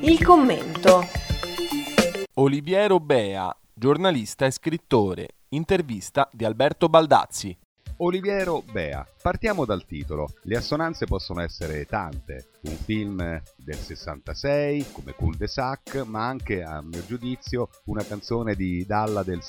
Il commento. Oliviero Bea, giornalista e scrittore. Intervista di Alberto Baldazzi. Oliviero Bea. Partiamo dal titolo. Le assonanze possono essere tante. Un film del 66 come Cul-de-sac, ma anche, a mio giudizio, una canzone di Dalla del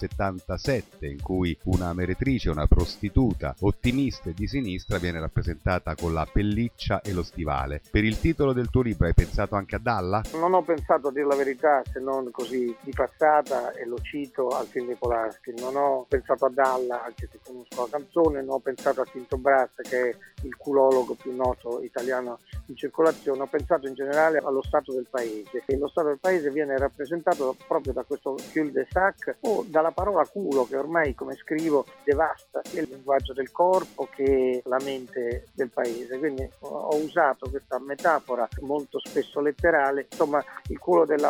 77 in cui una meretrice, una prostituta ottimista e di sinistra viene rappresentata con la pelliccia e lo stivale. Per il titolo del tuo libro hai pensato anche a Dalla? Non ho pensato, a dire la verità, se non così di passata, e lo cito, al film di Polanski. Non ho pensato a Dalla, anche se conosco la canzone, non ho pensato a Tinto Brass, che è il culologo più noto italiano in circolazione. Ho pensato in generale allo stato del paese, e lo stato del paese viene rappresentato proprio da questo cul-de-sac o dalla parola culo, che ormai, come scrivo, devasta sia il linguaggio del corpo che la mente del paese. Quindi ho usato questa metafora molto spesso letterale. Insomma, il culo della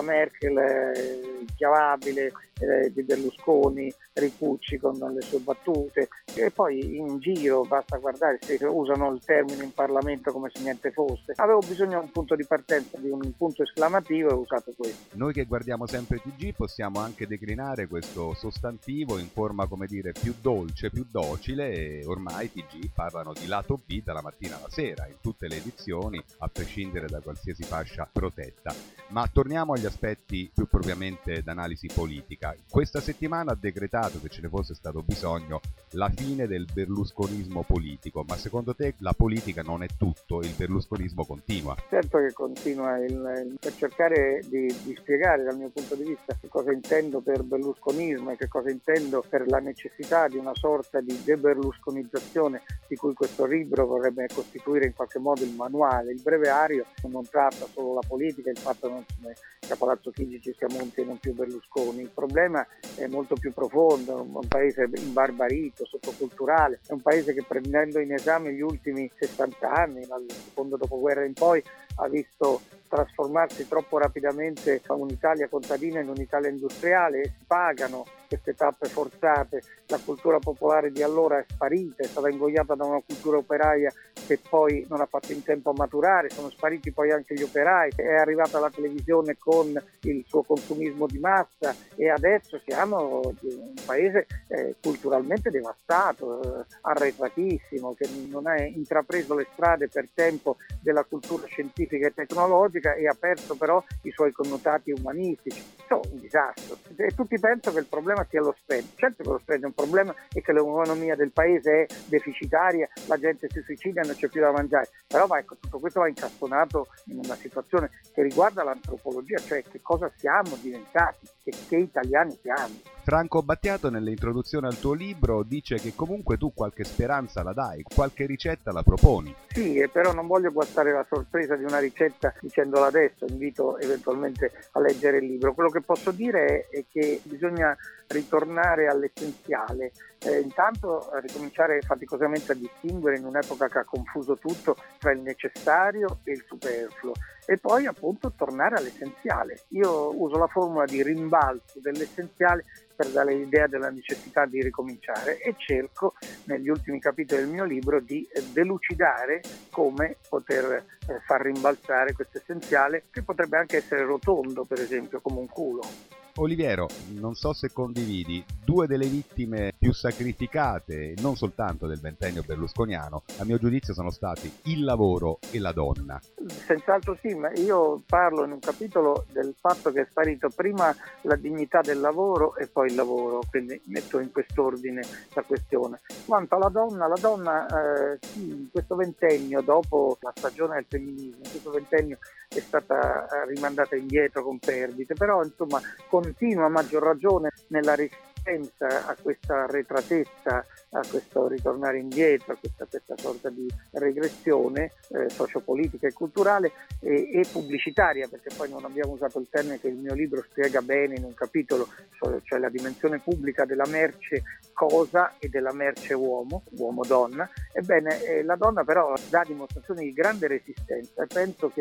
Merkel, chiavabile, di Berlusconi, Ricucci con le sue battute, e poi in giro basta guardare se usano il termine in Parlamento come se niente fosse. Avevo bisogno di un punto di partenza, di un punto esclamativo, e ho usato questo. Noi che guardiamo sempre TG possiamo anche declinare questo sostantivo in forma, come dire, più dolce, più docile, e ormai TG parlano di lato B dalla mattina alla sera, in tutte le edizioni, a prescindere da qualsiasi fascia protetta. Ma torniamo agli aspetti più propriamente d'analisi politica. Questa settimana ha decretato che ce ne fosse stato bisogno la fine del berlusconismo politico, ma secondo te la politica non è tutto, il berlusconismo continua? Certo che continua, per cercare di spiegare dal mio punto di vista che cosa intendo per berlusconismo e che cosa intendo per la necessità di una sorta di deberlusconizzazione di cui questo libro vorrebbe costituire in qualche modo il manuale. Il breviario non tratta solo la politica, il fatto che a Palazzo Chigi ci sia Monti e non più Berlusconi. Il problema è molto più profondo, un paese imbarbarito, sottoculturale, è un paese che, prendendo in esame gli ultimi 60 anni, dal secondo dopoguerra in poi, ha visto trasformarsi troppo rapidamente da un'Italia contadina in un'Italia industriale, e si pagano queste tappe forzate. La cultura popolare di allora è sparita, è stata ingoiata da una cultura operaia che poi non ha fatto in tempo a maturare, sono spariti poi anche gli operai, è arrivata la televisione con il suo consumismo di massa, e adesso siamo un paese culturalmente devastato, arretratissimo, che non ha intrapreso le strade per tempo della cultura scientifica e tecnologica, e ha perso però i suoi connotati umanistici. Insomma, un disastro. E tutti pensano che il problema sia lo spread. Certo che lo spread è un problema e che l'economia del paese è deficitaria, la gente si suicida e non c'è più da mangiare, però ecco, tutto questo va incastonato in una situazione che riguarda l'antropologia, cioè che cosa siamo diventati, che italiani siamo. Franco Battiato, nell'introduzione al tuo libro, dice che comunque tu qualche speranza la dai, qualche ricetta la proponi. Sì, però non voglio guastare la sorpresa di una ricetta dicendola adesso, invito eventualmente a leggere il libro. Quello che posso dire è che bisogna ritornare all'essenziale, intanto ricominciare faticosamente a distinguere, in un'epoca che ha confuso tutto, tra il necessario e il superfluo, e poi appunto tornare all'essenziale. Io uso la formula di rimbalzo dell'essenziale per dare l'idea della necessità di ricominciare, e cerco negli ultimi capitoli del mio libro di delucidare come poter far rimbalzare questo essenziale, che potrebbe anche essere rotondo, per esempio, come un culo. Oliviero, non so se condividi, due delle vittime più sacrificate, non soltanto del ventennio berlusconiano, a mio giudizio sono stati il lavoro e la donna. Senz'altro sì, ma io parlo in un capitolo del fatto che è sparito prima la dignità del lavoro e poi il lavoro, quindi metto in quest'ordine la questione. Quanto alla donna sì, in questo ventennio, dopo la stagione del femminismo, in questo ventennio è stata rimandata indietro con perdite, però insomma continua a maggior ragione nella resistenza a questa arretratezza, a questo ritornare indietro, a questa sorta di regressione sociopolitica e culturale e pubblicitaria, perché poi non abbiamo usato il termine che il mio libro spiega bene in un capitolo, cioè la dimensione pubblica della merce cosa e della merce uomo-donna. Ebbene, la donna però dà dimostrazione di grande resistenza, e penso che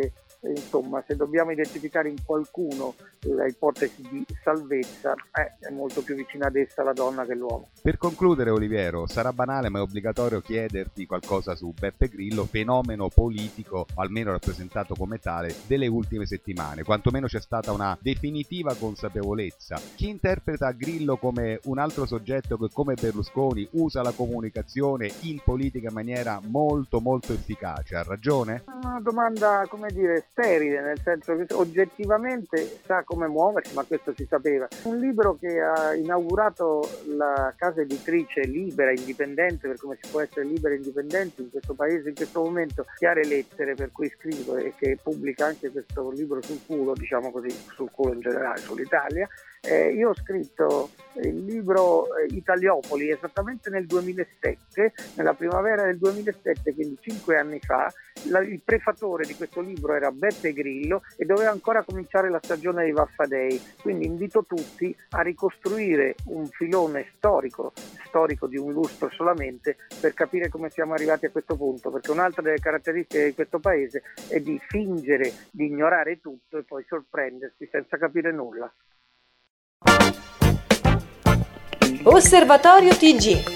insomma, se dobbiamo identificare in qualcuno l'ipotesi di salvezza, è molto più vicina ad essa la donna che l'uomo. Per concludere, Oliviero, sarà banale ma è obbligatorio chiederti qualcosa su Beppe Grillo, fenomeno politico, almeno rappresentato come tale, delle ultime settimane. Quantomeno c'è stata una definitiva consapevolezza. Chi interpreta Grillo come un altro soggetto che, come Berlusconi, usa la comunicazione in politica in maniera molto molto efficace, ha ragione? Una domanda, come dire, sterile, nel senso che oggettivamente sa come muoversi, ma questo si sapeva. Un libro che ha inaugurato la casa editrice libera, indipendente, per come si può essere liberi e indipendenti in questo paese in questo momento, Chiare Lettere, per cui scrivo e che pubblica anche questo libro sul culo, diciamo così, sul culo in generale, sull'Italia. Io ho scritto il libro Italiopoli esattamente nel 2007, nella primavera del 2007, quindi 5 anni fa. Il prefatore di questo libro era Beppe Grillo e doveva ancora cominciare la stagione dei Vaffa-Dei, quindi invito tutti a ricostruire un filone storico di un lustro solamente, per capire come siamo arrivati a questo punto, perché un'altra delle caratteristiche di questo paese è di fingere di ignorare tutto e poi sorprendersi senza capire nulla. Osservatorio TG